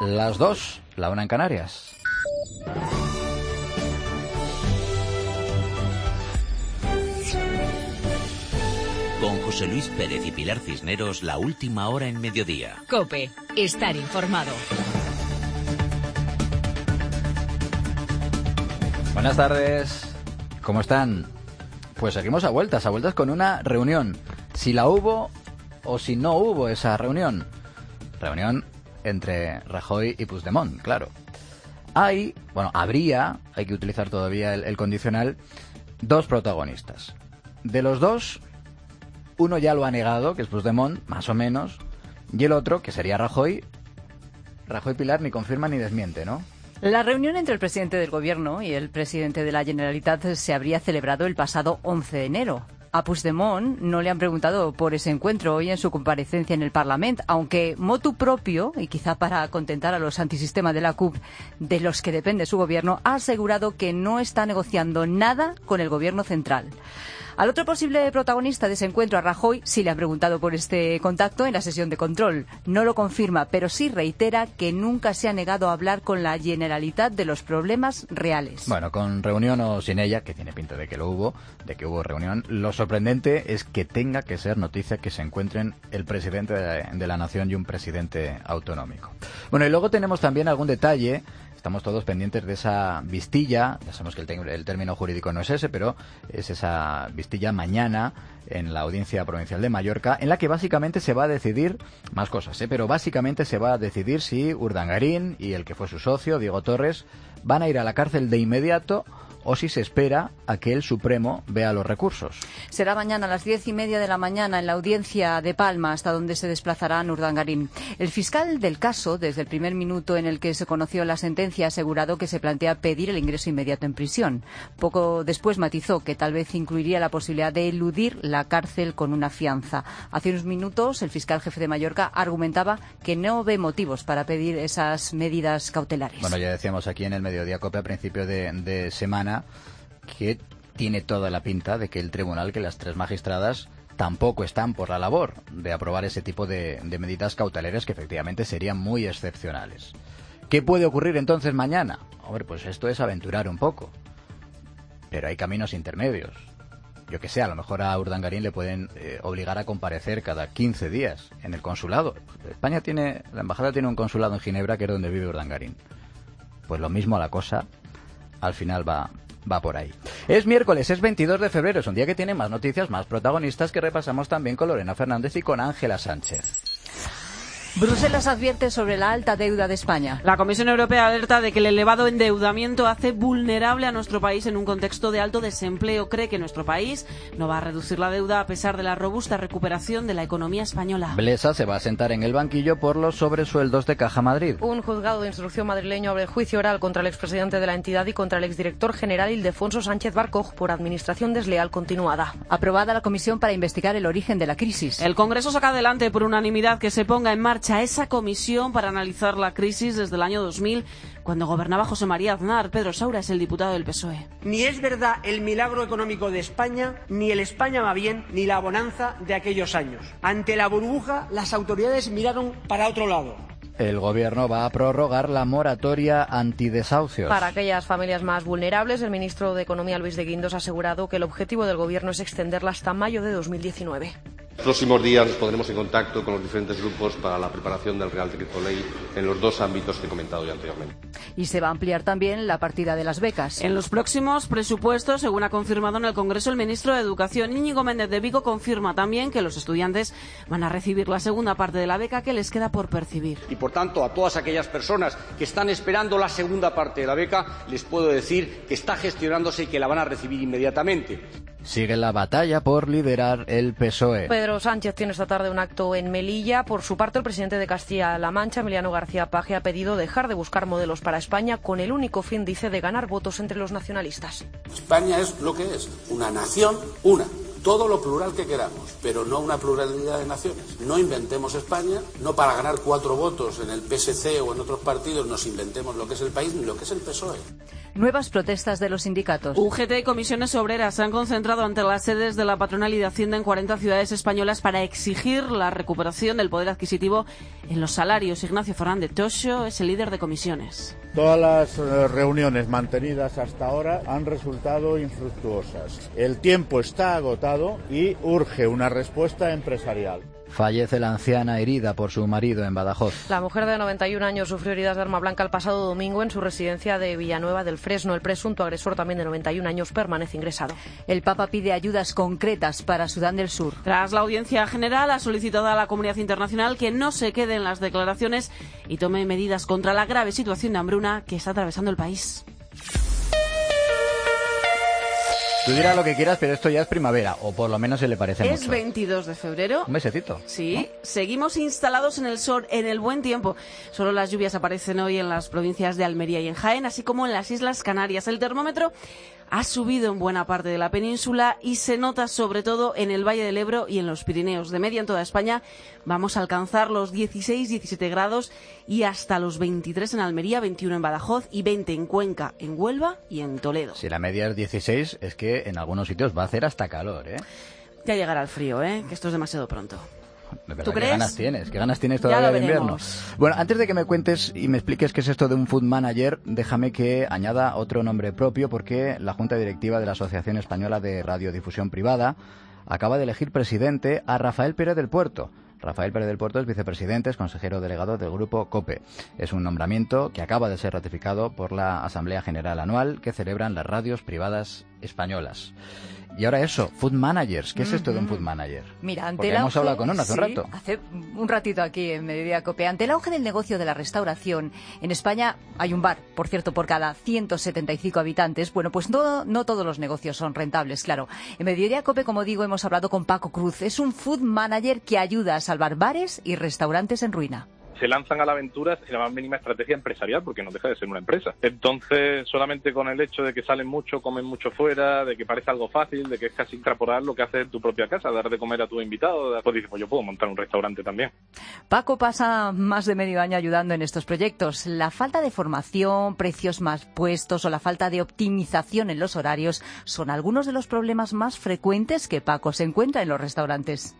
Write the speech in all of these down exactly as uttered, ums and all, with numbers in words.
Las dos, la una en Canarias. Con José Luis Pérez y Pilar Cisneros, la última hora en mediodía. COPE, estar informado. Buenas tardes, ¿cómo están? Pues seguimos a vueltas, a vueltas con una reunión. Si la hubo o si no hubo esa reunión. Reunión entre Rajoy y Puigdemont, claro. Hay, bueno, habría, hay que utilizar todavía el, el condicional, dos protagonistas. De los dos, uno ya lo ha negado, que es Puigdemont, más o menos, y el otro, que sería Rajoy, Rajoy Pilar ni confirma ni desmiente, ¿no? La reunión entre el presidente del Gobierno y el presidente de la Generalitat se habría celebrado el pasado once de enero. A Puigdemont no le han preguntado por ese encuentro hoy en su comparecencia en el Parlamento, aunque motu propio, y quizá para contentar a los antisistemas de la C U P, de los que depende su gobierno, ha asegurado que no está negociando nada con el gobierno central. Al otro posible protagonista de ese encuentro, a Rajoy, sí le han preguntado por este contacto en la sesión de control. No lo confirma, pero sí reitera que nunca se ha negado a hablar con la Generalitat de los problemas reales. Bueno, con reunión o sin ella, que tiene pinta de que lo hubo, de que hubo reunión, lo sorprendente es que tenga que ser noticia que se encuentren el presidente de, de la nación y un presidente autonómico. Bueno, y luego tenemos también algún detalle. Estamos todos pendientes de esa vistilla, ya sabemos que el, te- el término jurídico no es ese, pero es esa vistilla mañana en la Audiencia Provincial de Mallorca, en la que básicamente se va a decidir, más cosas, ¿eh? pero básicamente se va a decidir si Urdangarín y el que fue su socio, Diego Torres, van a ir a la cárcel de inmediato o si se espera a que el Supremo vea los recursos. Será mañana a las diez y media de la mañana en la audiencia de Palma, hasta donde se desplazará Urdangarín. El fiscal del caso, desde el primer minuto en el que se conoció la sentencia, ha asegurado que se plantea pedir el ingreso inmediato en prisión. Poco después matizó que tal vez incluiría la posibilidad de eludir la cárcel con una fianza. Hace unos minutos, el fiscal jefe de Mallorca argumentaba que no ve motivos para pedir esas medidas cautelares. Bueno, ya decíamos aquí en el Mediodía COPE a principio de, de semana que tiene toda la pinta de que el tribunal, que las tres magistradas tampoco están por la labor de aprobar ese tipo de, de medidas cautelares que efectivamente serían muy excepcionales. ¿Qué puede ocurrir entonces mañana? Hombre, pues esto es aventurar un poco, pero hay caminos intermedios. Yo que sé, a lo mejor a Urdangarín le pueden eh, obligar a comparecer cada quince días en el consulado. España tiene, la embajada tiene un consulado en Ginebra, que es donde vive Urdangarín. Pues lo mismo la cosa al final va, va por ahí. Es miércoles, es veintidós de febrero, es un día que tiene más noticias, más protagonistas, que repasamos también con Lorena Fernández y con Ángela Sánchez. Bruselas advierte sobre la alta deuda de España. La Comisión Europea alerta de que el elevado endeudamiento hace vulnerable a nuestro país en un contexto de alto desempleo. Cree que nuestro país no va a reducir la deuda a pesar de la robusta recuperación de la economía española. Blesa se va a sentar en el banquillo por los sobresueldos de Caja Madrid. Un juzgado de instrucción madrileño abre juicio oral contra el expresidente de la entidad y contra el exdirector general Ildefonso Sánchez Barcoj por administración desleal continuada. Aprobada la comisión para investigar el origen de la crisis. El Congreso saca adelante por unanimidad que se ponga en marcha esa comisión para analizar la crisis desde el año dos mil, cuando gobernaba José María Aznar. Pedro Saura es el diputado del P S O E. Ni es verdad el milagro económico de España, ni el España va bien, ni la bonanza de aquellos años. Ante la burbuja, las autoridades miraron para otro lado. El gobierno va a prorrogar la moratoria antidesahucios. Para aquellas familias más vulnerables, el ministro de Economía, Luis de Guindos, ha asegurado que el objetivo del gobierno es extenderla hasta mayo de dos mil diecinueve. En los próximos días nos pondremos en contacto con los diferentes grupos para la preparación del Real Decreto Ley en los dos ámbitos que he comentado ya anteriormente. Y se va a ampliar también la partida de las becas. En los próximos presupuestos, según ha confirmado en el Congreso el ministro de Educación, Íñigo Méndez de Vigo, confirma también que los estudiantes van a recibir la segunda parte de la beca que les queda por percibir. Y por tanto, a todas aquellas personas que están esperando la segunda parte de la beca, les puedo decir que está gestionándose y que la van a recibir inmediatamente. Sigue la batalla por liderar el P S O E. Pedro Sánchez tiene esta tarde un acto en Melilla. Por su parte, el presidente de Castilla-La Mancha, Emiliano García Paje, ha pedido dejar de buscar modelos para España con el único fin, dice, de ganar votos entre los nacionalistas. España es lo que es, una nación, una, todo lo plural que queramos, pero no una pluralidad de naciones. No inventemos España, no para ganar cuatro votos en el P S C o en otros partidos nos inventemos lo que es el país ni lo que es el P S O E. Nuevas protestas de los sindicatos. U G T y comisiones obreras se han concentrado ante las sedes de la patronal y de Hacienda en cuarenta ciudades españolas para exigir la recuperación del poder adquisitivo en los salarios. Ignacio Fernández Toxo es el líder de comisiones. Todas las eh, reuniones mantenidas hasta ahora han resultado infructuosas. El tiempo está agotado y urge una respuesta empresarial. Fallece la anciana herida por su marido en Badajoz. La mujer de noventa y un años sufrió heridas de arma blanca el pasado domingo en su residencia de Villanueva del Fresno. El presunto agresor, también de noventa y un años, permanece ingresado. El Papa pide ayudas concretas para Sudán del Sur. Tras la audiencia general, ha solicitado a la comunidad internacional que no se quede en las declaraciones y tome medidas contra la grave situación de hambruna que está atravesando el país. Tú dirás lo que quieras, pero esto ya es primavera, o por lo menos se le parece mucho. Es veintidós de febrero. Un mesecito. Sí, ¿no? Seguimos instalados en el sol, en el buen tiempo. Solo las lluvias aparecen hoy en las provincias de Almería y en Jaén, así como en las Islas Canarias. El termómetro ha subido en buena parte de la península y se nota sobre todo en el Valle del Ebro y en los Pirineos. De media en toda España vamos a alcanzar los dieciséis, diecisiete grados y hasta los veintitrés en Almería, veintiuno en Badajoz y veinte en Cuenca, en Huelva y en Toledo. Si la media es dieciséis, es que en algunos sitios va a hacer hasta calor, ¿eh? Ya llegará el frío, ¿eh? Que esto es demasiado pronto. De verdad, ¿Tú ¿qué crees? ganas tienes? ¿Qué ganas tienes todavía de invierno? Bueno, antes de que me cuentes y me expliques qué es esto de un food manager, déjame que añada otro nombre propio, porque la Junta Directiva de la Asociación Española de Radiodifusión Privada acaba de elegir presidente a Rafael Pérez del Puerto. Rafael Pérez del Puerto es vicepresidente, es consejero delegado del Grupo COPE. Es un nombramiento que acaba de ser ratificado por la Asamblea General Anual que celebran las radios privadas españolas. Y ahora eso, food managers. ¿Qué es esto de un food manager? Mira, ante Porque el hemos auge, hablado con uno hace sí, un rato. Hace un ratito aquí en Mediodía Cope. Ante el auge del negocio de la restauración, en España hay un bar, por cierto, por cada ciento setenta y cinco habitantes. Bueno, pues no, no todos los negocios son rentables, claro. En Mediodía Cope, como digo, hemos hablado con Paco Cruz. Es un food manager que ayuda a salvar bares y restaurantes en ruina. Se lanzan a la aventura sin la más mínima estrategia empresarial, porque no deja de ser una empresa. Entonces, solamente con el hecho de que salen mucho, comen mucho fuera, de que parece algo fácil, de que es casi intrapolar lo que haces en tu propia casa, dar de comer a tu invitado, pues dices, pues yo puedo montar un restaurante también. Paco pasa más de medio año ayudando en estos proyectos. La falta de formación, precios más puestos o la falta de optimización en los horarios son algunos de los problemas más frecuentes que Paco se encuentra en los restaurantes.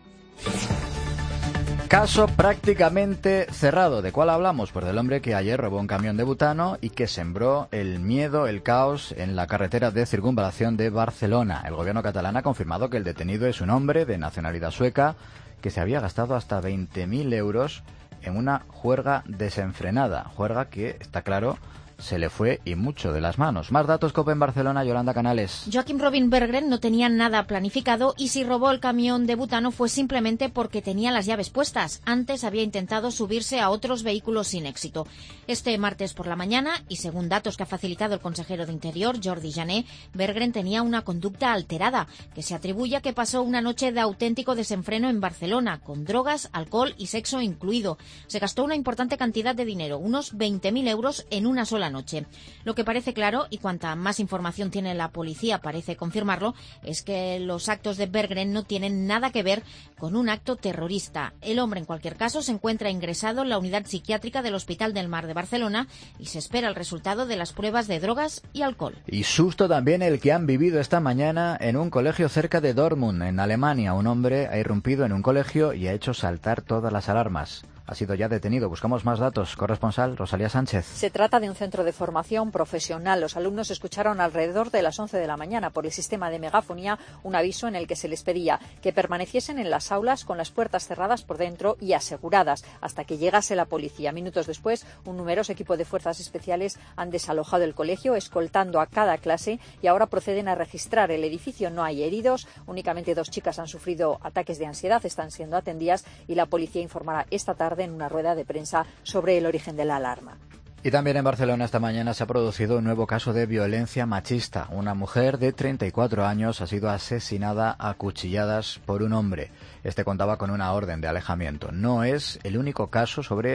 Caso prácticamente cerrado. ¿De cuál hablamos? Pues del hombre que ayer robó un camión de butano y que sembró el miedo, el caos en la carretera de circunvalación de Barcelona. El gobierno catalán ha confirmado que el detenido es un hombre de nacionalidad sueca que se había gastado hasta veinte mil euros en una juerga desenfrenada. Juerga que, está claro, se le fue y mucho de las manos. Más datos, COPE en Barcelona, Yolanda Canales. Joaquim Robin Berggren no tenía nada planificado y si robó el camión de butano fue simplemente porque tenía las llaves puestas. Antes había intentado subirse a otros vehículos sin éxito. Este martes por la mañana, y según datos que ha facilitado el consejero de Interior, Jordi Jané, Berggren tenía una conducta alterada que se atribuye a que pasó una noche de auténtico desenfreno en Barcelona, con drogas, alcohol y sexo incluido. Se gastó una importante cantidad de dinero, unos veinte mil euros en una sola noche. Lo que parece claro, y cuanta más información tiene la policía parece confirmarlo, es que los actos de Berggren no tienen nada que ver con un acto terrorista. El hombre, en cualquier caso, se encuentra ingresado en la unidad psiquiátrica del Hospital del Mar de Barcelona y se espera el resultado de las pruebas de drogas y alcohol. Y susto también el que han vivido esta mañana en un colegio cerca de Dortmund, en Alemania. Un hombre ha irrumpido en un colegio y ha hecho saltar todas las alarmas. Ha sido ya detenido. Buscamos más datos. Corresponsal Rosalía Sánchez. Se trata de un centro de formación profesional. Los alumnos escucharon alrededor de las once de la mañana por el sistema de megafonía un aviso en el que se les pedía que permaneciesen en las aulas con las puertas cerradas por dentro y aseguradas hasta que llegase la policía. Minutos después, un numeroso equipo de fuerzas especiales han desalojado el colegio, escoltando a cada clase, y ahora proceden a registrar el edificio. No hay heridos, únicamente dos chicas han sufrido ataques de ansiedad, están siendo atendidas y la policía informará esta tarde en una rueda de prensa sobre el origen de la alarma. Y también en Barcelona esta mañana se ha producido un nuevo caso de violencia machista. Una mujer de treinta y cuatro años ha sido asesinada a cuchilladas por un hombre. Este contaba con una orden de alejamiento. No es el único caso sobre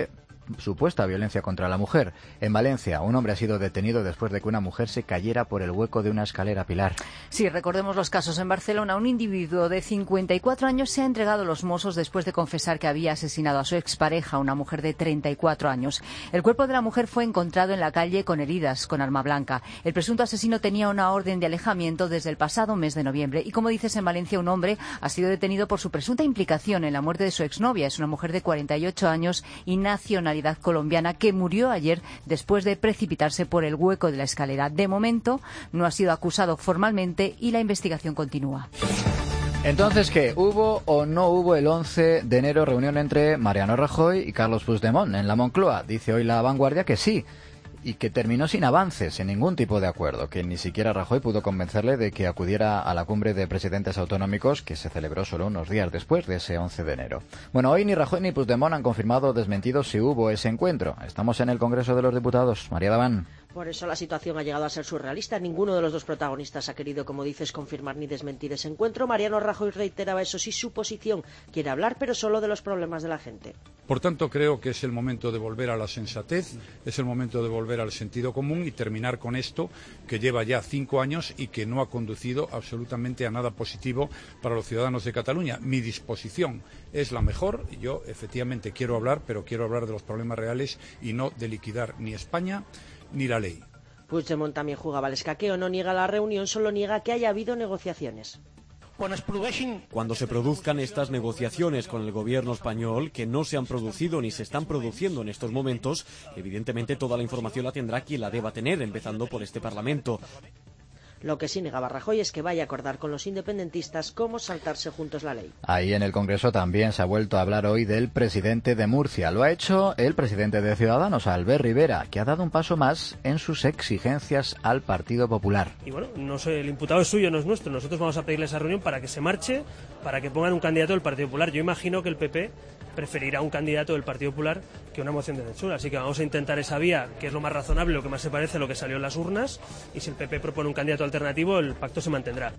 supuesta violencia contra la mujer. En Valencia, un hombre ha sido detenido después de que una mujer se cayera por el hueco de una escalera. Pilar. Sí, recordemos los casos. En Barcelona, un individuo de cincuenta y cuatro años se ha entregado a los Mossos después de confesar que había asesinado a su expareja, una mujer de treinta y cuatro años. El cuerpo de la mujer fue encontrado en la calle con heridas, con arma blanca. El presunto asesino tenía una orden de alejamiento desde el pasado mes de noviembre. Y como dices, en Valencia, un hombre ha sido detenido por su presunta implicación en la muerte de su exnovia. Es una mujer de cuarenta y ocho años y nacionalidad colombiana que murió ayer después de precipitarse por el hueco de la escalera. De momento, no ha sido acusado formalmente y la investigación continúa. Entonces, ¿qué? ¿Hubo o no hubo el once de enero reunión entre Mariano Rajoy y Carlos Puigdemont en la Moncloa? Dice hoy La Vanguardia que sí, y que terminó sin avances, sin ningún tipo de acuerdo, que ni siquiera Rajoy pudo convencerle de que acudiera a la cumbre de presidentes autonómicos que se celebró solo unos días después de ese once de enero. Bueno, hoy ni Rajoy ni Puigdemont han confirmado o desmentido si hubo ese encuentro. Estamos en el Congreso de los Diputados. María Daván. Por eso la situación ha llegado a ser surrealista. Ninguno de los dos protagonistas ha querido, como dices, confirmar ni desmentir ese encuentro. Mariano Rajoy reiteraba, eso sí, su posición. Quiere hablar, pero solo de los problemas de la gente. Por tanto, creo que es el momento de volver a la sensatez, es el momento de volver al sentido común y terminar con esto que lleva ya cinco años y que no ha conducido absolutamente a nada positivo para los ciudadanos de Cataluña. Mi disposición es la mejor. Yo, efectivamente, quiero hablar, pero quiero hablar de los problemas reales y no de liquidar ni España ni la ley. Puigdemont también jugaba al escaqueo, no niega la reunión, solo niega que haya habido negociaciones. Cuando se produzcan estas negociaciones con el gobierno español, que no se han producido ni se están produciendo en estos momentos, evidentemente toda la información la tendrá quien la deba tener, empezando por este Parlamento. Lo que sí negaba Rajoy es que vaya a acordar con los independentistas cómo saltarse juntos la ley. Ahí en el Congreso también se ha vuelto a hablar hoy del presidente de Murcia. Lo ha hecho el presidente de Ciudadanos, Albert Rivera, que ha dado un paso más en sus exigencias al Partido Popular. Y bueno, no sé, el imputado es suyo, no es nuestro. Nosotros vamos a pedirle esa reunión para que se marche, para que pongan un candidato del Partido Popular. Yo imagino que el P P preferirá un candidato del Partido Popular que una moción de censura. Así que vamos a intentar esa vía, que es lo más razonable, lo que más se parece a lo que salió en las urnas, y si el P P propone un candidato alternativo, el pacto se mantendrá.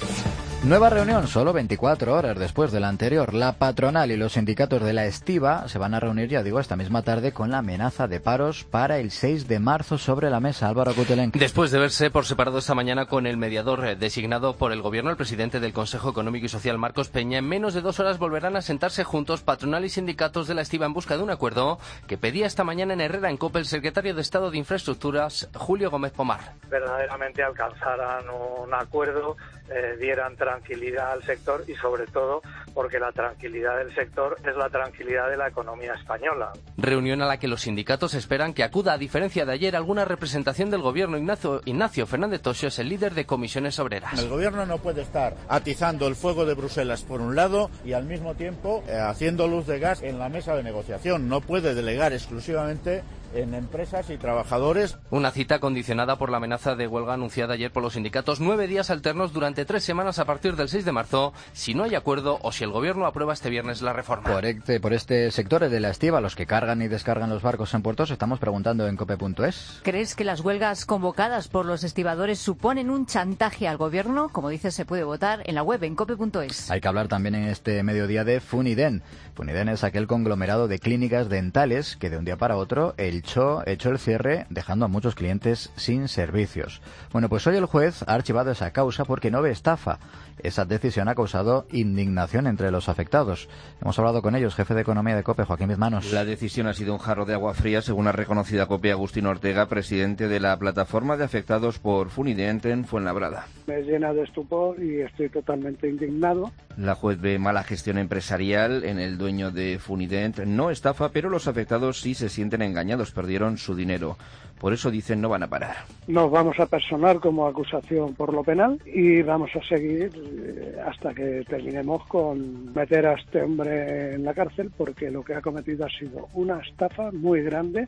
Nueva reunión, solo veinticuatro horas después de la anterior. La patronal y los sindicatos de la estiba se van a reunir, ya digo, esta misma tarde con la amenaza de paros para el seis de marzo sobre la mesa. Álvaro Cutelenc. Después de verse por separado esta mañana con el mediador designado por el Gobierno, el presidente del Consejo Económico y Social, Marcos Peña, en menos de dos horas volverán a sentarse juntos patronal y sindicatos de la estiba en busca de un acuerdo que pedía esta mañana en Herrera, en COPE, el secretario de Estado de Infraestructuras, Julio Gómez Pomar. Verdaderamente alcanzaran un acuerdo, eh, dieran tranquilidad al sector y sobre todo porque la tranquilidad del sector es la tranquilidad de la economía española. Reunión a la que los sindicatos esperan que acuda, a diferencia de ayer, alguna representación del Gobierno. Ignacio, Ignacio Fernández Toxo es el líder de Comisiones Obreras. El Gobierno no puede estar atizando el fuego de Bruselas por un lado y al mismo tiempo eh, haciendo luz de gas en la mesa de negociación. No puede delegar exclusivamente en empresas y trabajadores. Una cita condicionada por la amenaza de huelga anunciada ayer por los sindicatos. Nueve días alternos durante tres semanas a partir del seis de marzo, si no hay acuerdo o si el Gobierno aprueba este viernes la reforma. Por este, por este sector de la estiba, los que cargan y descargan los barcos en puertos, estamos preguntando en cope punto es. ¿Crees que las huelgas convocadas por los estibadores suponen un chantaje al Gobierno? Como dices, se puede votar en la web en cope punto es. Hay que hablar también en este mediodía de Funiden. Funiden es aquel conglomerado de clínicas dentales que de un día para otro el Echó, echó el cierre, dejando a muchos clientes sin servicios. Bueno, pues hoy el juez ha archivado esa causa porque no ve estafa. Esa decisión ha causado indignación entre los afectados. Hemos hablado con ellos, jefe de Economía de COPE, Joaquín Bizmanos. La decisión ha sido un jarro de agua fría, según ha reconocido a COPE Agustín Ortega, presidente de la plataforma de afectados por Funident en Fuenlabrada. Me llena de estupor y estoy totalmente indignado. La juez ve mala gestión empresarial en el dueño de Funident. No estafa, pero los afectados sí se sienten engañados, perdieron su dinero. Por eso dicen no van a parar. Nos vamos a personar como acusación por lo penal y vamos a seguir hasta que terminemos con meter a este hombre en la cárcel, porque lo que ha cometido ha sido una estafa muy grande.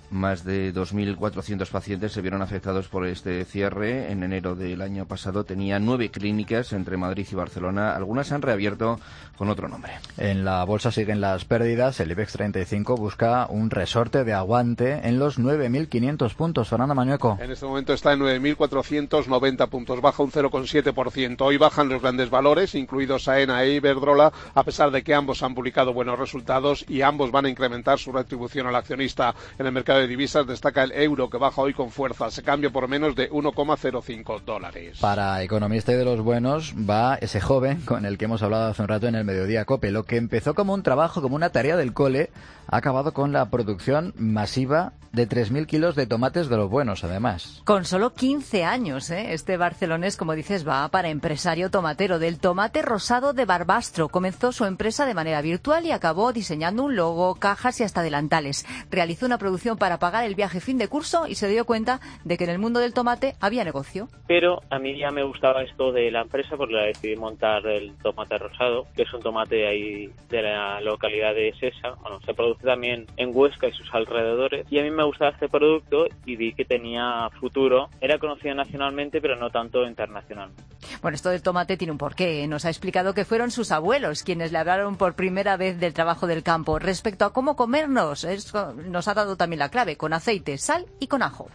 Más de dos mil cuatrocientos pacientes se vieron afectados por este cierre. En enero del año pasado tenía nueve clínicas entre Madrid y Barcelona. Algunas han reabierto con otro nombre. En la bolsa siguen las pérdidas. El IBEX treinta y cinco busca un resorte de aguante en los nueve mil quinientos puntos. Fernando Mañueco. En este momento está en nueve mil cuatrocientos noventa puntos, baja un cero coma siete por ciento. Hoy bajan los grandes valores, incluidos AENA e Iberdrola, a pesar de que ambos han publicado buenos resultados y ambos van a incrementar su retribución al accionista. En el mercado de divisas destaca el euro, que baja hoy con fuerza. Se cambia por menos de uno coma cero cinco dólares. Para economista y de los buenos va ese joven con el que hemos hablado hace un rato en el Mediodía COPE. Lo que empezó como un trabajo, como una tarea del cole, ha acabado con la producción masiva de tres mil kilos de tomates de los buenos, además. Con solo quince años, ¿eh? Este barcelonés, como dices, va para empresario tomatero. Del tomate rosado de Barbastro. Comenzó su empresa de manera virtual y acabó diseñando un logo, cajas y hasta delantales. Realizó una producción para pagar el viaje fin de curso y se dio cuenta de que en el mundo del tomate había negocio. Pero a mí ya me gustaba esto de la empresa porque la decidí montar el tomate rosado, que es un tomate ahí de la localidad de Sesa. Bueno, se produce también en Huesca y sus alrededores. Y a mí me gustaba este producto y vi que tenía futuro. Era conocido nacionalmente, pero no tanto internacionalmente. Bueno, esto del tomate tiene un porqué. Nos ha explicado que fueron sus abuelos quienes le hablaron por primera vez del trabajo del campo. Respecto a cómo comernos, es, nos ha dado también la clave, con aceite, sal y con ajo.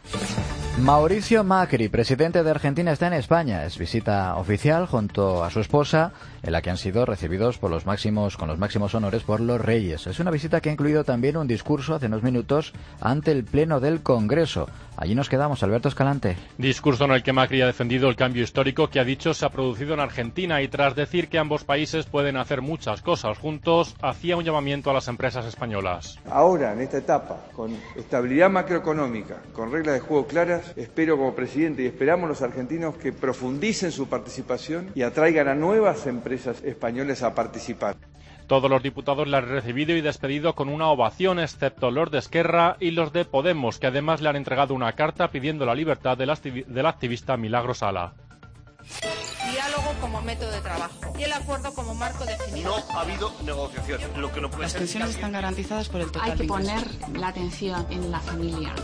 Mauricio Macri, presidente de Argentina, está en España. Es visita oficial junto a su esposa, en la que han sido recibidos por los máximos, con los máximos honores por los reyes. Es una visita que ha incluido también un discurso hace unos minutos ante el Pleno del Congreso. Allí nos quedamos, Alberto Escalante. Discurso en el que Macri ha defendido el cambio histórico que ha dicho se ha producido en Argentina y tras decir que ambos países pueden hacer muchas cosas juntos, hacía un llamamiento a las empresas españolas. Ahora, en esta etapa, con estabilidad macroeconómica, con reglas de juego claras, espero como presidente y esperamos los argentinos que profundicen su participación y atraigan a nuevas empresas españolas a participar. Todos los diputados le han recibido y despedido con una ovación, excepto los de Esquerra y los de Podemos, que además le han entregado una carta pidiendo la libertad del, activi- del activista Milagros Sala. Diálogo como método de trabajo y el acuerdo como marco definido. No ha habido negociación. Lo que no puede Las ser pensiones están garantizadas por el total. Hay que poner la atención en la familia.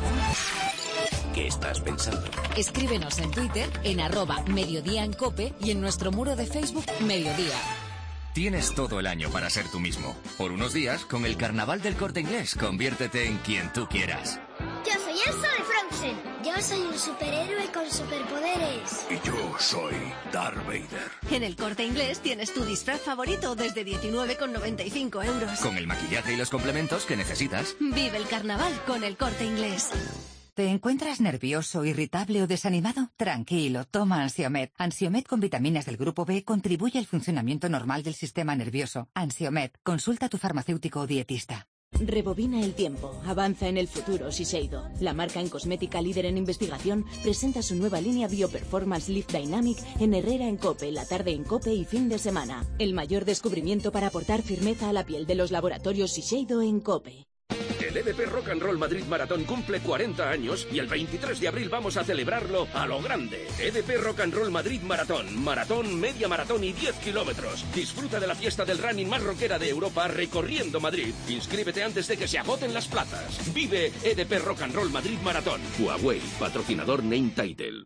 ¿Qué estás pensando? Escríbenos en Twitter, en arroba Mediodía en Cope y en nuestro muro de Facebook Mediodía. Tienes todo el año para ser tú mismo. Por unos días, con el Carnaval del Corte Inglés, conviértete en quien tú quieras. Yo soy Elsa de Frozen. Yo soy un superhéroe con superpoderes. Y yo soy Darth Vader. En el Corte Inglés tienes tu disfraz favorito desde diecinueve con noventa y cinco euros. Con el maquillaje y los complementos que necesitas. Vive el carnaval con el Corte Inglés. ¿Te encuentras nervioso, irritable o desanimado? Tranquilo, toma Ansiomed. Ansiomed con vitaminas del grupo B contribuye al funcionamiento normal del sistema nervioso. Ansiomed, consulta a tu farmacéutico o dietista. Rebobina el tiempo, avanza en el futuro Shiseido. La marca en cosmética líder en investigación presenta su nueva línea Bioperformance Lift Dynamic en Herrera en Cope, la tarde en Cope y fin de semana. El mayor descubrimiento para aportar firmeza a la piel de los laboratorios Shiseido en Cope. El E D P Rock and Roll Madrid Maratón cumple cuarenta años y el veintitrés de abril vamos a celebrarlo a lo grande. E D P Rock and Roll Madrid Maratón, maratón, media maratón y diez kilómetros. Disfruta de la fiesta del running más rockera de Europa recorriendo Madrid. Inscríbete antes de que se agoten las plazas. Vive E D P Rock and Roll Madrid Maratón. Huawei, patrocinador Name Title.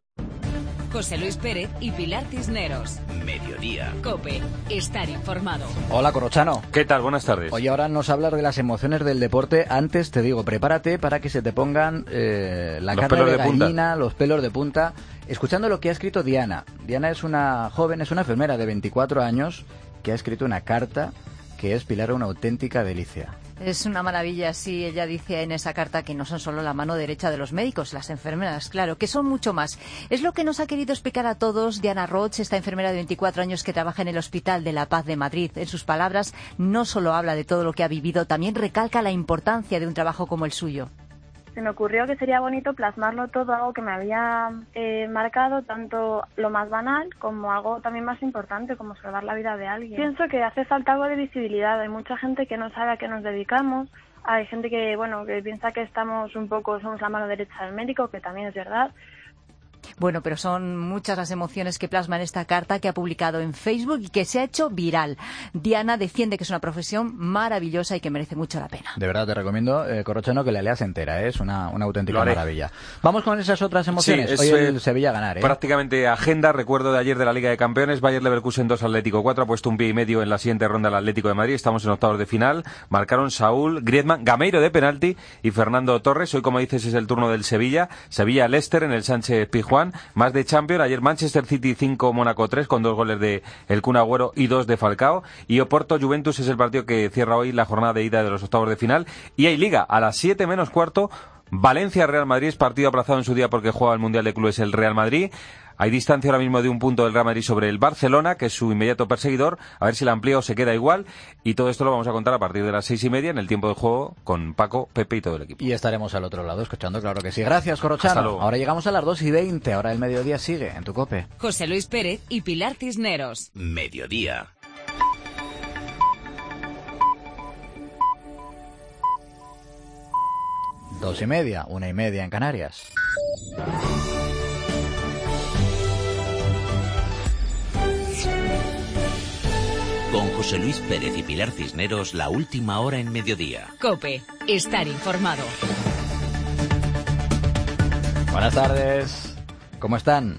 José Luis Pérez y Pilar Cisneros. Mediodía. Cope. Estar informado. Hola, Corrochano. ¿Qué tal? Buenas tardes. Hoy ahora nos hablas de las emociones del deporte. Antes te digo, prepárate para que se te pongan eh, la los carne de, de gallina, punta. los pelos de punta. Escuchando lo que ha escrito Diana. Diana es una joven, es una enfermera de veinticuatro años que ha escrito una carta que es, Pilar, una auténtica delicia. Es una maravilla, sí, ella dice en esa carta que no son solo la mano derecha de los médicos, las enfermeras, claro, que son mucho más. Es lo que nos ha querido explicar a todos Diana Roch, esta enfermera de veinticuatro años que trabaja en el Hospital de la Paz de Madrid. En sus palabras, no solo habla de todo lo que ha vivido, también recalca la importancia de un trabajo como el suyo. Se me ocurrió que sería bonito plasmarlo todo, algo que me había eh, marcado, tanto lo más banal como algo también más importante, como salvar la vida de alguien. Pienso que hace falta algo de visibilidad, hay mucha gente que no sabe a qué nos dedicamos, hay gente que, bueno, que piensa que estamos un poco, somos la mano derecha del médico, que también es verdad. Bueno, pero son muchas las emociones que plasma en esta carta que ha publicado en Facebook y que se ha hecho viral. Diana defiende que es una profesión maravillosa y que merece mucho la pena. De verdad te recomiendo, eh, Corrochano, que la leas entera, ¿eh? Es una, una auténtica maravilla. Vamos con esas otras emociones. Sí, es, Hoy el eh, Sevilla a ganar, ¿eh? Prácticamente agenda, recuerdo de ayer de la Liga de Campeones, Bayer Leverkusen dos, Atlético cuatro, ha puesto un pie y medio en la siguiente ronda al Atlético de Madrid, estamos en octavos de final, marcaron Saúl, Griezmann, Gameiro de penalti y Fernando Torres. Hoy, como dices, es el turno del Sevilla, Sevilla-Leicester en el Sánchez Pizjuán, más de Champions, ayer Manchester City cinco, Mónaco tres, con dos goles de el Kun Agüero y dos de Falcao, y Oporto-Juventus es el partido que cierra hoy la jornada de ida de los octavos de final, y hay Liga a las siete menos cuarto, Valencia-Real Madrid, es partido aplazado en su día porque juega el Mundial de Clubes el Real Madrid. Hay distancia ahora mismo de un punto del Real Madrid sobre el Barcelona, que es su inmediato perseguidor, a ver si la amplía o se queda igual, y todo esto lo vamos a contar a partir de las seis y media en el tiempo de juego con Paco, Pepe y todo el equipo. Y estaremos al otro lado escuchando, claro que sí. Gracias, Corrochano. Ahora llegamos a las dos y veinte, ahora el mediodía sigue en tu COPE. José Luis Pérez y Pilar Cisneros. Mediodía. Dos y media, una y media en Canarias. Con José Luis Pérez y Pilar Cisneros, la última hora en Mediodía. COPE, estar informado. Buenas tardes, ¿cómo están?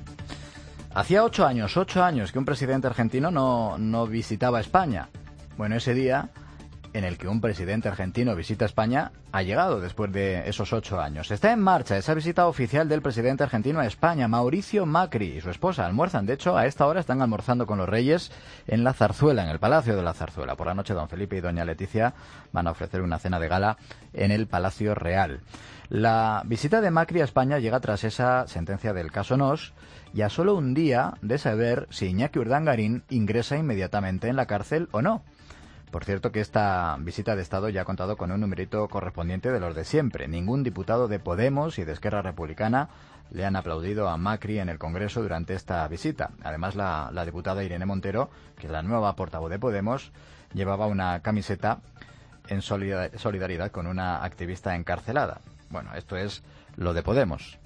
Hacía ocho años, ocho años que un presidente argentino no, no visitaba España. Bueno, ese día en el que un presidente argentino visita España ha llegado después de esos ocho años. Está en marcha esa visita oficial del presidente argentino a España. Mauricio Macri y su esposa almuerzan. De hecho, a esta hora están almorzando con los reyes en la Zarzuela, en el Palacio de la Zarzuela. Por la noche, don Felipe y doña Leticia van a ofrecer una cena de gala en el Palacio Real. La visita de Macri a España llega tras esa sentencia del caso Nos y a solo un día de saber si Iñaki Urdangarín ingresa inmediatamente en la cárcel o no. Por cierto que esta visita de Estado ya ha contado con un numerito correspondiente de los de siempre. Ningún diputado de Podemos y de Esquerra Republicana le han aplaudido a Macri en el Congreso durante esta visita. Además, la, la diputada Irene Montero, que es la nueva portavoz de Podemos, llevaba una camiseta en solidaridad con una activista encarcelada. Bueno, esto es lo de Podemos.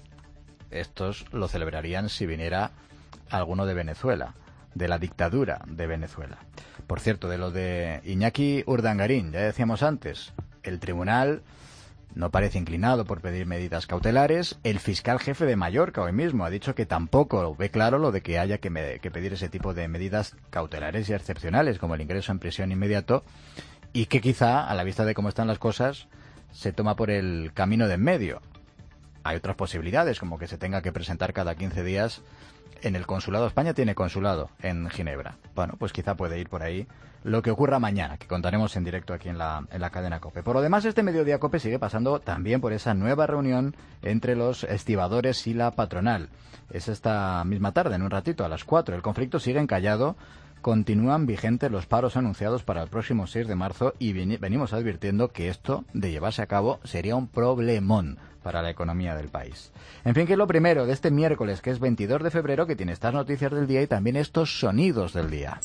Estos lo celebrarían si viniera alguno de Venezuela, de la dictadura de Venezuela. Por cierto, de lo de Iñaki Urdangarín, ya decíamos antes, el tribunal no parece inclinado por pedir medidas cautelares. El fiscal jefe de Mallorca hoy mismo ha dicho que tampoco ve claro lo de que haya que, me, que pedir ese tipo de medidas cautelares y excepcionales, como el ingreso en prisión inmediato, y que quizá, a la vista de cómo están las cosas, se toma por el camino de en medio. Hay otras posibilidades, como que se tenga que presentar cada quince días en el consulado. España tiene consulado en Ginebra. Bueno, pues quizá puede ir por ahí lo que ocurra mañana, que contaremos en directo aquí en la, en la cadena COPE. Por lo demás, este Mediodía COPE sigue pasando también por esa nueva reunión entre los estibadores y la patronal. Es esta misma tarde, en un ratito, a las cuatro. El conflicto sigue encallado. Continúan vigentes los paros anunciados para el próximo seis de marzo y venimos advirtiendo que esto, de llevarse a cabo, sería un problemón para la economía del país. En fin, que es lo primero de este miércoles, que es veintidós de febrero, que tiene estas noticias del día y también estos sonidos del día.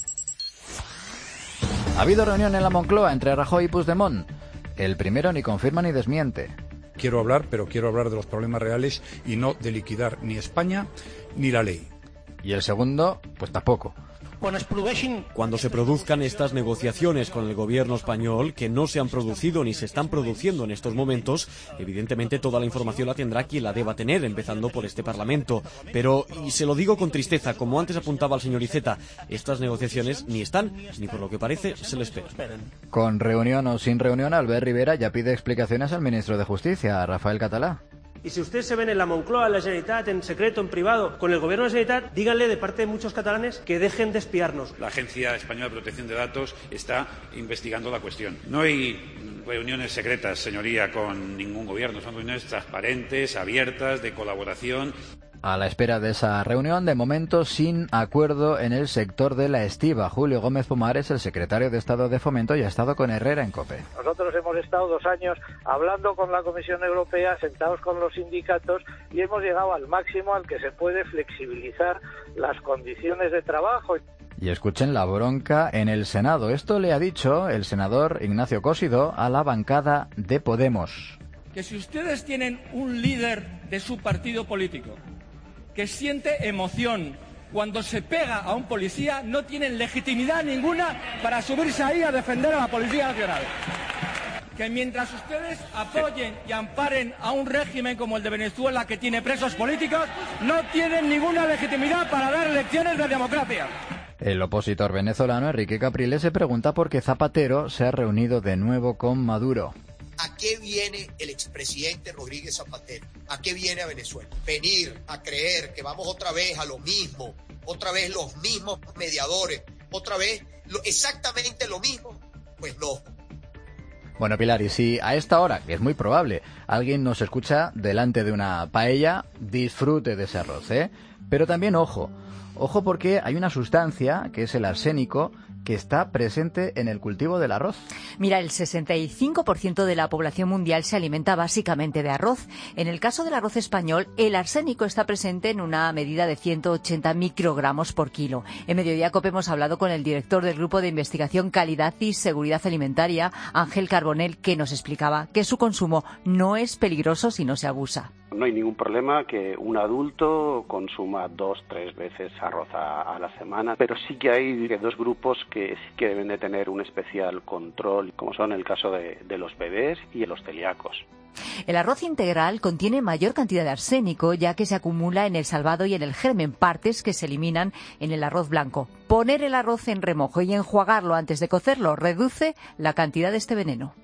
Ha habido reunión en la Moncloa entre Rajoy y Puigdemont. El primero ni confirma ni desmiente. Quiero hablar, pero quiero hablar de los problemas reales y no de liquidar ni España ni la ley. Y el segundo, pues tampoco. Cuando se produzcan estas negociaciones con el gobierno español, que no se han producido ni se están produciendo en estos momentos, evidentemente toda la información la tendrá quien la deba tener, empezando por este Parlamento. Pero, y se lo digo con tristeza, como antes apuntaba el señor Iceta, estas negociaciones ni están, ni por lo que parece se les espera. Con reunión o sin reunión, Albert Rivera ya pide explicaciones al ministro de Justicia, Rafael Catalá. Y si ustedes se ven en la Moncloa, en la Generalitat, en secreto, en privado, con el gobierno de la Generalitat, díganle de parte de muchos catalanes que dejen de espiarnos. La Agencia Española de Protección de Datos está investigando la cuestión. No hay reuniones secretas, señoría, con ningún gobierno. Son reuniones transparentes, abiertas, de colaboración. A la espera de esa reunión, de momento sin acuerdo en el sector de la estiba. Julio Gómez Pomar es el secretario de Estado de Fomento y ha estado con Herrera en COPE. Nosotros hemos estado dos años hablando con la Comisión Europea, sentados con los sindicatos, y hemos llegado al máximo al que se puede flexibilizar las condiciones de trabajo. Y escuchen la bronca en el Senado. Esto le ha dicho el senador Ignacio Cósido a la bancada de Podemos. Que si ustedes tienen un líder de su partido político que siente emoción. Cuando se pega a un policía no tienen legitimidad ninguna para subirse ahí a defender a la Policía Nacional. Que mientras ustedes apoyen y amparen a un régimen como el de Venezuela que tiene presos políticos, no tienen ninguna legitimidad para dar lecciones de democracia. El opositor venezolano Enrique Capriles se pregunta por qué Zapatero se ha reunido de nuevo con Maduro. ¿A qué viene el expresidente Rodríguez Zapatero? ¿A qué viene a Venezuela? Venir a creer que vamos otra vez a lo mismo, otra vez los mismos mediadores, otra vez lo, exactamente lo mismo, pues no. Bueno, Pilar, y si a esta hora, que es muy probable, alguien nos escucha delante de una paella, disfrute de ese arroz, ¿eh? Pero también ojo, ojo porque hay una sustancia, que es el arsénico, que está presente en el cultivo del arroz. Mira, el sesenta y cinco por ciento de la población mundial se alimenta básicamente de arroz. En el caso del arroz español, el arsénico está presente en una medida de ciento ochenta microgramos por kilo. En Mediodía COPE hemos hablado con el director del Grupo de Investigación Calidad y Seguridad Alimentaria, Ángel Carbonell, que nos explicaba que su consumo no es peligroso si no se abusa. No hay ningún problema que un adulto consuma dos, tres veces arroz a, a la semana, pero sí que hay dos grupos que sí que deben de tener un especial control, como son el caso de, de los bebés y los celíacos. El arroz integral contiene mayor cantidad de arsénico, ya que se acumula en el salvado y en el germen, partes que se eliminan en el arroz blanco. Poner el arroz en remojo y enjuagarlo antes de cocerlo reduce la cantidad de este veneno.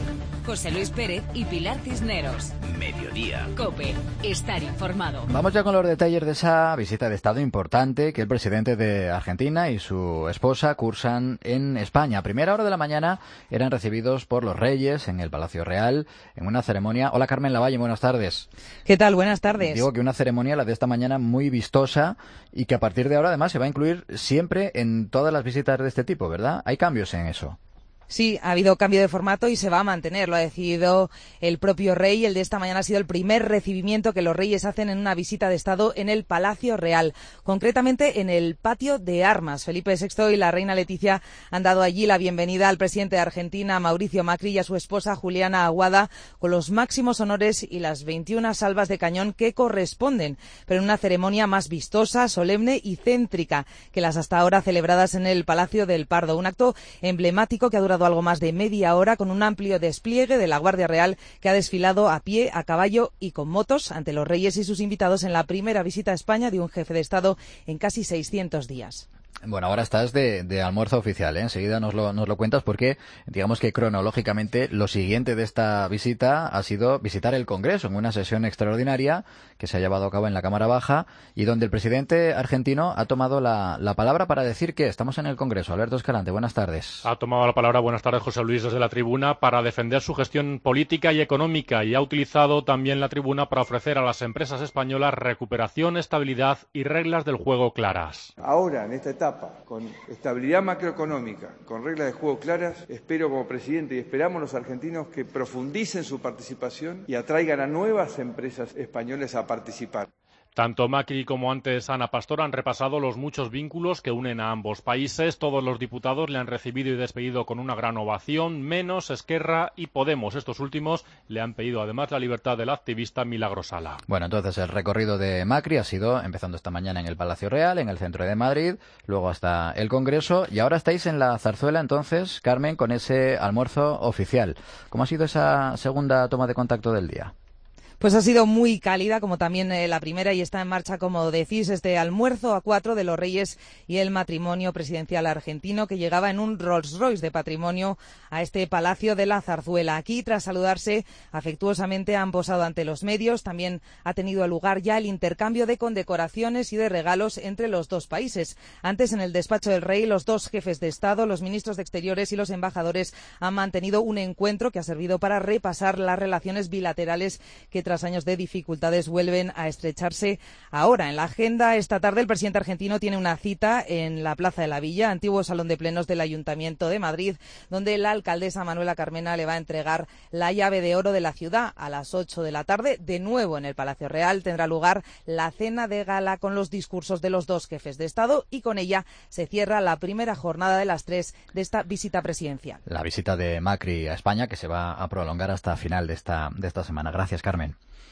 José Luis Pérez y Pilar Cisneros. Mediodía. COPE. Estar informado. Vamos ya con los detalles de esa visita de Estado importante que el presidente de Argentina y su esposa cursan en España. A primera hora de la mañana eran recibidos por los reyes en el Palacio Real en una ceremonia. Hola, Carmen Lavalle, buenas tardes. ¿Qué tal? Buenas tardes. Digo que una ceremonia, la de esta mañana, muy vistosa y que a partir de ahora además se va a incluir siempre en todas las visitas de este tipo, ¿verdad? ¿Hay cambios en eso? Sí, ha habido cambio de formato y se va a mantener. Lo ha decidido el propio rey. El de esta mañana ha sido el primer recibimiento que los reyes hacen en una visita de Estado en el Palacio Real, concretamente en el Patio de Armas. Felipe sexto y la reina Leticia han dado allí la bienvenida al presidente de Argentina, Mauricio Macri, y a su esposa, Juliana Aguada, con los máximos honores y las veintiuna salvas de cañón que corresponden, pero en una ceremonia más vistosa, solemne y céntrica que las hasta ahora celebradas en el Palacio del Pardo. Un acto emblemático que ha durado algo más de media hora, con un amplio despliegue de la Guardia Real que ha desfilado a pie, a caballo y con motos ante los reyes y sus invitados en la primera visita a España de un jefe de Estado en casi seiscientos días. Bueno, ahora estás de, de almuerzo oficial, ¿eh? Enseguida nos lo, nos lo cuentas porque digamos que cronológicamente lo siguiente de esta visita ha sido visitar el Congreso en una sesión extraordinaria que se ha llevado a cabo en la Cámara Baja y donde el presidente argentino ha tomado la, la palabra para decir que estamos en el Congreso. Alberto Escalante, buenas tardes. Ha tomado la palabra, buenas tardes, José Luis, desde la tribuna para defender su gestión política y económica y ha utilizado también la tribuna para ofrecer a las empresas españolas recuperación, estabilidad y reglas del juego claras. Ahora, en esta etapa, con estabilidad macroeconómica, con reglas de juego claras, espero como presidente y esperamos los argentinos que profundicen su participación y atraigan a nuevas empresas españolas a participar. Tanto Macri como antes Ana Pastor han repasado los muchos vínculos que unen a ambos países. Todos los diputados le han recibido y despedido con una gran ovación, menos Esquerra y Podemos. Estos últimos le han pedido además la libertad del activista Milagros Sala. Bueno, entonces el recorrido de Macri ha sido empezando esta mañana en el Palacio Real, en el centro de Madrid, luego hasta el Congreso y ahora estáis en la Zarzuela entonces, Carmen, con ese almuerzo oficial. ¿Cómo ha sido esa segunda toma de contacto del día? Pues ha sido muy cálida, como también eh, la primera, y está en marcha, como decís, este almuerzo a cuatro de los reyes y el matrimonio presidencial argentino que llegaba en un Rolls Royce de patrimonio a este Palacio de la Zarzuela. Aquí, tras saludarse afectuosamente, han posado ante los medios. También ha tenido lugar ya el intercambio de condecoraciones y de regalos entre los dos países. Antes, en el despacho del rey, los dos jefes de Estado, los ministros de Exteriores y los embajadores han mantenido un encuentro que ha servido para repasar las relaciones bilaterales que tras años de dificultades vuelven a estrecharse ahora. En la agenda esta tarde el presidente argentino tiene una cita en la Plaza de la Villa, antiguo salón de plenos del Ayuntamiento de Madrid, donde la alcaldesa Manuela Carmena le va a entregar la llave de oro de la ciudad. A las ocho de la tarde, de nuevo en el Palacio Real, tendrá lugar la cena de gala con los discursos de los dos jefes de Estado y con ella se cierra la primera jornada de las tres de esta visita presidencial. La visita de Macri a España que se va a prolongar hasta final de esta, de esta semana. Gracias, Carmen.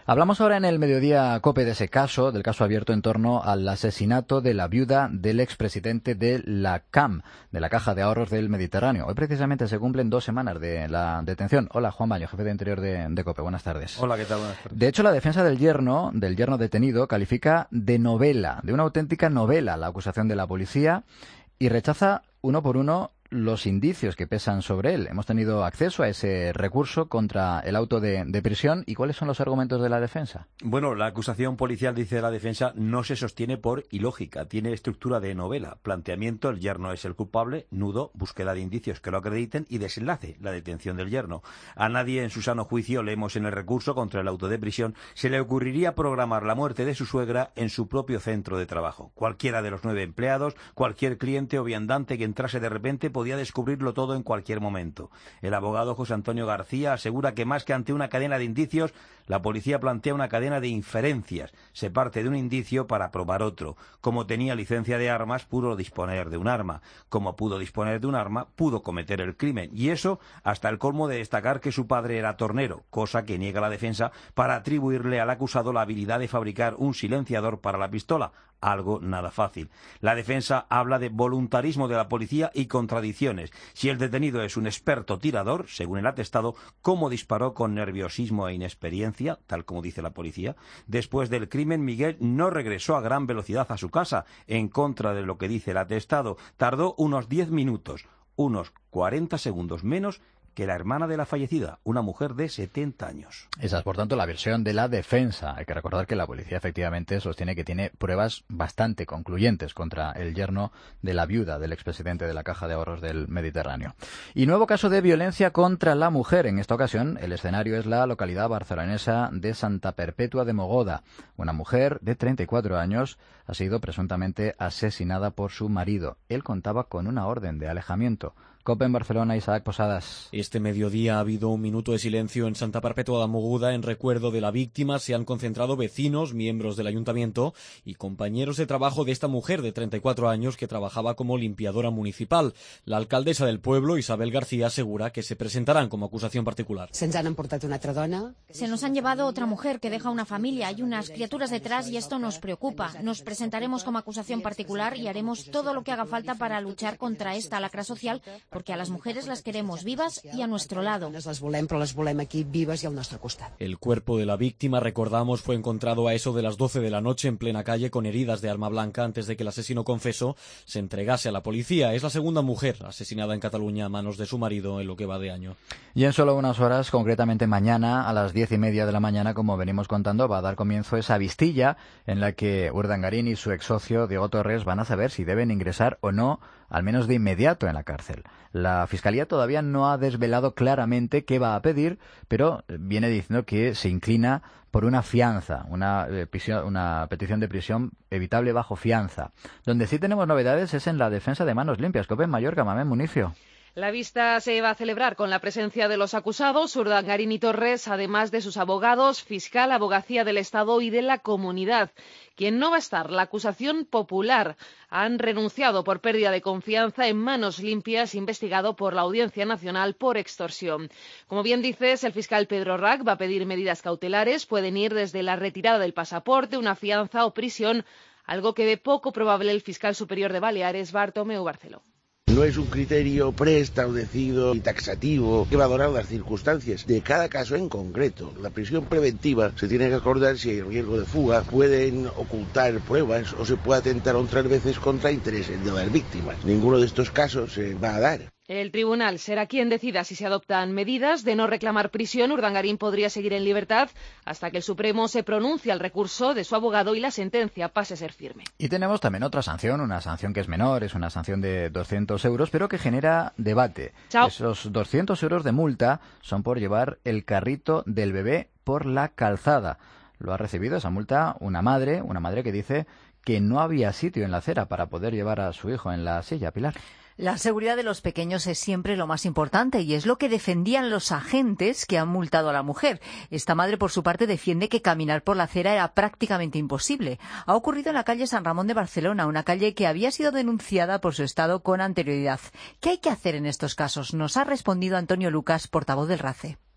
Hablamos ahora en el Mediodía COPE de ese caso, del caso abierto en torno al asesinato de la viuda del expresidente de la C A M, de la Caja de Ahorros del Mediterráneo. Hoy precisamente se cumplen dos semanas de la detención. Hola, Juan Baño, jefe de Interior de, de COPE. Buenas tardes. Hola, ¿qué tal? Buenas tardes. De hecho, la defensa del yerno, del yerno detenido, califica de novela, de una auténtica novela, la acusación de la policía y rechaza uno por uno los indicios que pesan sobre él. Hemos tenido acceso a ese recurso contra el auto de, de prisión. ¿Y cuáles son los argumentos de la defensa? Bueno, la acusación policial, dice la defensa, no se sostiene por ilógica. Tiene estructura de novela. Planteamiento, el yerno es el culpable. Nudo, búsqueda de indicios que lo acrediten. Y desenlace, la detención del yerno. A nadie en su sano juicio, leemos en el recurso contra el auto de prisión, se le ocurriría programar la muerte de su suegra en su propio centro de trabajo. Cualquiera de los nueve empleados, cualquier cliente o viandante que entrase de repente podía descubrirlo todo en cualquier momento. El abogado José Antonio García asegura que más que ante una cadena de indicios, la policía plantea una cadena de inferencias. Se parte de un indicio para probar otro. Como tenía licencia de armas, pudo disponer de un arma. Como pudo disponer de un arma, pudo cometer el crimen. Y eso hasta el colmo de destacar que su padre era tornero, cosa que niega la defensa para atribuirle al acusado la habilidad de fabricar un silenciador para la pistola. Algo nada fácil. La defensa habla de voluntarismo de la policía y contradicciones. Si el detenido es un experto tirador, según el atestado, ¿cómo disparó con nerviosismo e inexperiencia, tal como dice la policía? Después del crimen, Miguel no regresó a gran velocidad a su casa, en contra de lo que dice el atestado. Tardó unos diez minutos, unos cuarenta segundos menos que la hermana de la fallecida, una mujer de setenta años. Esa es, por tanto, la versión de la defensa. Hay que recordar que la policía efectivamente sostiene que tiene pruebas bastante concluyentes contra el yerno de la viuda del expresidente de la Caja de Ahorros del Mediterráneo. Y nuevo caso de violencia contra la mujer. En esta ocasión, el escenario es la localidad barcelonesa de Santa Perpètua de Mogoda. Una mujer de treinta y cuatro años ha sido presuntamente asesinada por su marido. Él contaba con una orden de alejamiento. COPE en Barcelona, Isaac Posadas. Este mediodía ha habido un minuto de silencio en Santa Perpètua de Mogoda en recuerdo de la víctima. Se han concentrado vecinos, miembros del ayuntamiento y compañeros de trabajo de esta mujer de treinta y cuatro años que trabajaba como limpiadora municipal. La alcaldesa del pueblo, Isabel García, asegura que se presentarán como acusación particular. Se nos han emportado una altra dona. Se nos han llevado otra mujer que deja una familia. Hay unas criaturas detrás y esto nos preocupa. Nos presentaremos como acusación particular y haremos todo lo que haga falta para luchar contra esta lacra social, porque a las mujeres las queremos vivas y a nuestro lado. Les volem, però les volem aquí vives i al nostre costat. El cuerpo de la víctima, recordamos, fue encontrado a eso de las doce de la noche en plena calle con heridas de arma blanca antes de que el asesino confeso se entregase a la policía. Es la segunda mujer asesinada en Cataluña a manos de su marido en lo que va de año. Y en solo unas horas, concretamente mañana a las diez y media de la mañana, como venimos contando, va a dar comienzo esa vistilla en la que Urdangarín y su ex socio Diego Torres van a saber si deben ingresar o no, al menos de inmediato, en la cárcel. La Fiscalía todavía no ha desvelado claramente qué va a pedir, pero viene diciendo que se inclina por una fianza, una, eh, prisión, una petición de prisión evitable bajo fianza. Donde sí tenemos novedades es en la defensa de manos limpias. COPE en Mallorca, Mamén Municio. La vista se va a celebrar con la presencia de los acusados, Urdangarín y Torres, además de sus abogados, fiscal, abogacía del Estado y de la comunidad. Quien no va a estar, la acusación popular. Han renunciado por pérdida de confianza en Manos Limpias, investigado por la Audiencia Nacional por extorsión. Como bien dices, el fiscal Pedro Rac va a pedir medidas cautelares. Pueden ir desde la retirada del pasaporte, una fianza o prisión, algo que ve poco probable el fiscal superior de Baleares, Bartomeu Barceló. No es un criterio preestablecido y taxativo que valora las circunstancias de cada caso en concreto. La prisión preventiva se tiene que acordar si hay riesgo de fuga, pueden ocultar pruebas o se puede atentar otras veces contra intereses de las víctimas. Ninguno de estos casos se va a dar. El tribunal será quien decida si se adoptan medidas. De no reclamar prisión, Urdangarín podría seguir en libertad hasta que el Supremo se pronuncie al recurso de su abogado y la sentencia pase a ser firme. Y tenemos también otra sanción, una sanción que es menor, es una sanción de doscientos euros, pero que genera debate. Chao. Esos doscientos euros de multa son por llevar el carrito del bebé por la calzada. Lo ha recibido esa multa una madre, una madre que dice que no había sitio en la acera para poder llevar a su hijo en la silla. Pilar. La seguridad de los pequeños es siempre lo más importante y es lo que defendían los agentes que han multado a la mujer. Esta madre, por su parte, defiende que caminar por la acera era prácticamente imposible. Ha ocurrido en la calle San Ramón de Barcelona, una calle que había sido denunciada por su estado con anterioridad. ¿Qué hay que hacer en estos casos? Nos ha respondido Antonio Lucas, portavoz del RACE.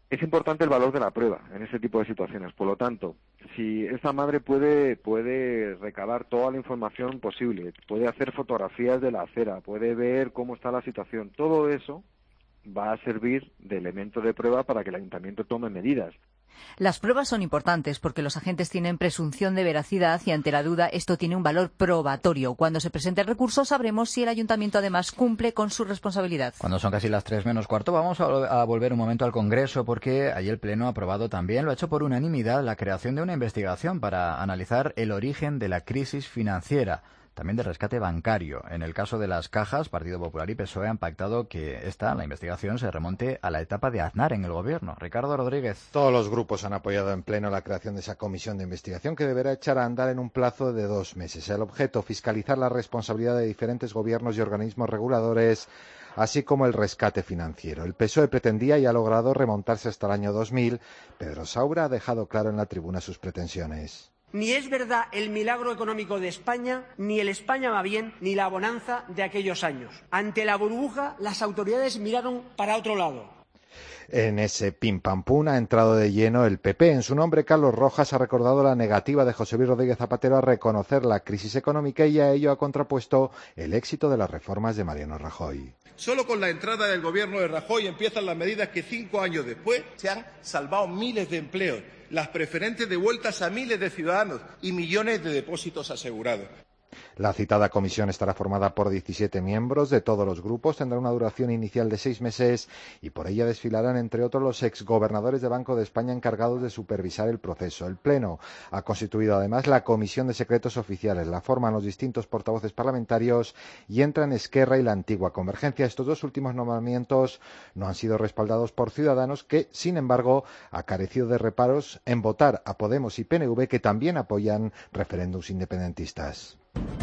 Es importante el valor de la prueba en ese tipo de situaciones. Por lo tanto, si esta madre puede puede recabar toda la información posible, puede hacer fotografías de la acera, puede ver cómo está la situación, todo eso va a servir de elemento de prueba para que el ayuntamiento tome medidas. Las pruebas son importantes porque los agentes tienen presunción de veracidad y ante la duda esto tiene un valor probatorio. Cuando se presente el recurso sabremos si el ayuntamiento además cumple con su responsabilidad. Cuando son casi las tres menos cuarto vamos a, a volver un momento al Congreso porque allí el Pleno ha aprobado también, lo ha hecho por unanimidad, la creación de una investigación para analizar el origen de la crisis financiera. También de rescate bancario. En el caso de las cajas, Partido Popular y P S O E han pactado que esta, la investigación, se remonte a la etapa de Aznar en el Gobierno. Ricardo Rodríguez. Todos los grupos han apoyado en pleno la creación de esa comisión de investigación que deberá echar a andar en un plazo de dos meses. El objeto, fiscalizar la responsabilidad de diferentes gobiernos y organismos reguladores, así como el rescate financiero. El P S O E pretendía y ha logrado remontarse hasta el año dos mil. Pedro Saura ha dejado claro en la tribuna sus pretensiones. Ni es verdad el milagro económico de España, ni el España va bien, ni la bonanza de aquellos años. Ante la burbuja, las autoridades miraron para otro lado. En ese pim pam pum ha entrado de lleno el P P. En su nombre, Carlos Rojas ha recordado la negativa de José Luis Rodríguez Zapatero a reconocer la crisis económica y a ello ha contrapuesto el éxito de las reformas de Mariano Rajoy. Solo con la entrada del gobierno de Rajoy empiezan las medidas que cinco años después se han salvado miles de empleos, las preferentes devueltas a miles de ciudadanos y millones de depósitos asegurados. La citada comisión estará formada por diecisiete miembros de todos los grupos, tendrá una duración inicial de seis meses y por ella desfilarán, entre otros, los exgobernadores de Banco de España encargados de supervisar el proceso. El Pleno ha constituido además la Comisión de Secretos Oficiales, la forman los distintos portavoces parlamentarios y entran Esquerra y la antigua Convergencia. Estos dos últimos nombramientos no han sido respaldados por Ciudadanos, que, sin embargo, ha carecido de reparos en votar a Podemos y P N V, que también apoyan referéndums independentistas.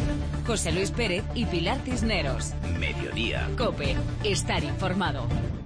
José Luis Pérez y Pilar Cisneros. Mediodía. COPE. Estar informado.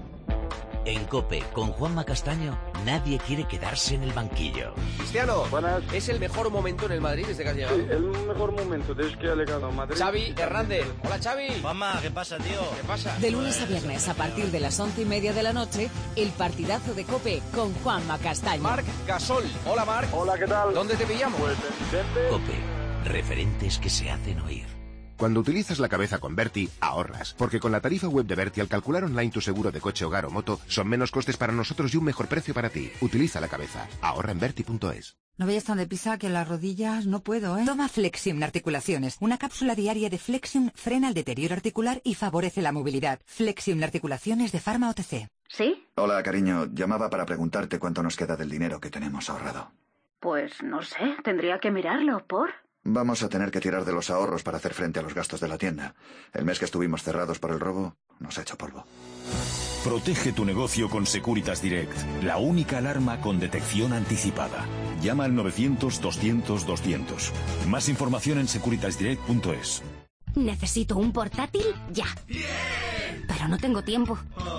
En COPE, con Juanma Castaño, nadie quiere quedarse en el banquillo. Cristiano, buenas. ¿Es el mejor momento en el Madrid desde que has llegado? Sí, el mejor momento desde que ha llegado a Madrid. Xavi Hernández. Hola, Xavi. Juanma, ¿qué pasa, tío? ¿Qué pasa? De lunes a viernes, a partir de las once y media de la noche, el partidazo de COPE con Juanma Castaño. Marc Gasol. Hola, Marc. Hola, ¿qué tal? ¿Dónde te pillamos? Pues en Vicente. COPE. Referentes que se hacen oír. Cuando utilizas la cabeza con Berti, ahorras, porque con la tarifa web de Berti al calcular online tu seguro de coche, hogar o moto, son menos costes para nosotros y un mejor precio para ti. Utiliza la cabeza. Ahorra en Berti punto es. No vayas tan deprisa que las rodillas no puedo, ¿eh? Toma Flexium Articulaciones. Una cápsula diaria de Flexium frena el deterioro articular y favorece la movilidad. Flexium Articulaciones de Pharma O T C. ¿Sí? Hola, cariño. Llamaba para preguntarte cuánto nos queda del dinero que tenemos ahorrado. Pues no sé, tendría que mirarlo, ¿por? Vamos a tener que tirar de los ahorros para hacer frente a los gastos de la tienda. El mes que estuvimos cerrados por el robo nos ha hecho polvo. Protege tu negocio con Securitas Direct, la única alarma con detección anticipada. Llama al novecientos, doscientos, doscientos. Más información en securitas direct punto es. Necesito un portátil ya. Pero no tengo tiempo.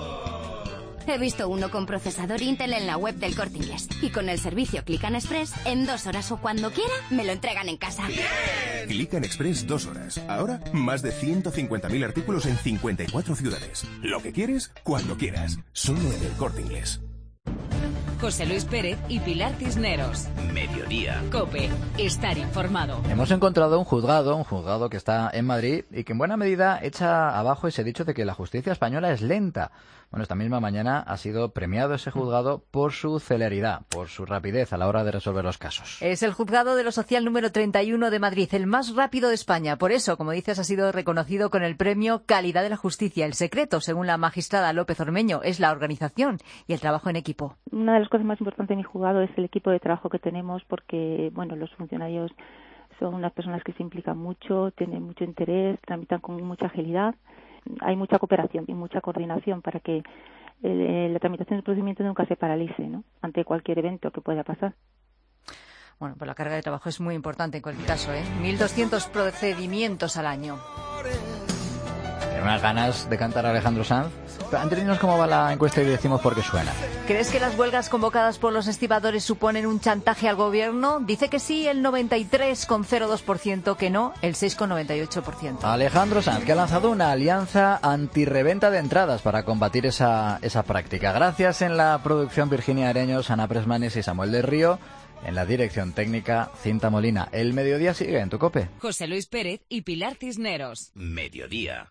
He visto uno con procesador Intel en la web del Corte Inglés. Y con el servicio Click and Express, en dos horas o cuando quiera, me lo entregan en casa. Click and Express dos horas. Ahora, más de ciento cincuenta mil artículos en cincuenta y cuatro ciudades. Lo que quieres, cuando quieras. Solo en el Corte Inglés. José Luis Pérez y Pilar Cisneros. Mediodía. COPE. Estar informado. Hemos encontrado un juzgado, un juzgado que está en Madrid y que en buena medida echa abajo ese dicho de que la justicia española es lenta. Bueno, esta misma mañana ha sido premiado ese juzgado por su celeridad, por su rapidez a la hora de resolver los casos. Es el juzgado de lo social número treinta y uno de Madrid, el más rápido de España. Por eso, como dices, ha sido reconocido con el premio Calidad de la Justicia. El secreto, según la magistrada López Ormeño, es la organización y el trabajo en equipo. Una de las cosas más importantes de mi juzgado es el equipo de trabajo que tenemos, porque, bueno, los funcionarios son unas personas que se implican mucho, tienen mucho interés, tramitan con mucha agilidad. Hay mucha cooperación y mucha coordinación para que eh, la tramitación del procedimiento nunca se paralice, ¿no?, ante cualquier evento que pueda pasar. Bueno, pues la carga de trabajo es muy importante en cualquier caso, ¿eh? mil doscientos procedimientos al año. Tenemos unas ganas de cantar a Alejandro Sanz. Pero antes dinos cómo va la encuesta y decimos por qué suena. ¿Crees que las huelgas convocadas por los estibadores suponen un chantaje al gobierno? Dice que sí el noventa y tres coma cero dos por ciento, que no el seis coma noventa y ocho por ciento. Alejandro Sanz, que ha lanzado una alianza antirreventa de entradas para combatir esa, esa práctica. Gracias en la producción Virginia Areños, Ana Presmanes y Samuel del Río. En la dirección técnica, Cinta Molina. El mediodía sigue en tu COPE. José Luis Pérez y Pilar Cisneros. Mediodía.